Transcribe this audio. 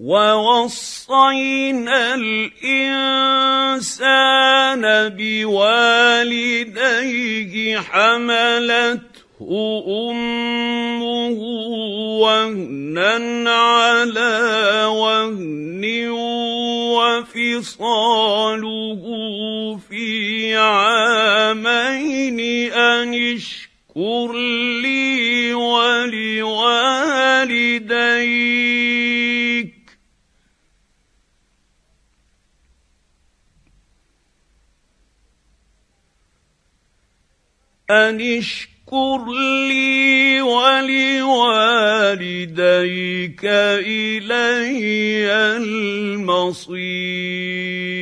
ووصينا الإنسان بوالديه حملته أمه وهنا على وهن وفصاله في عامين أن اشكر لي ولوالديك إلي المصير.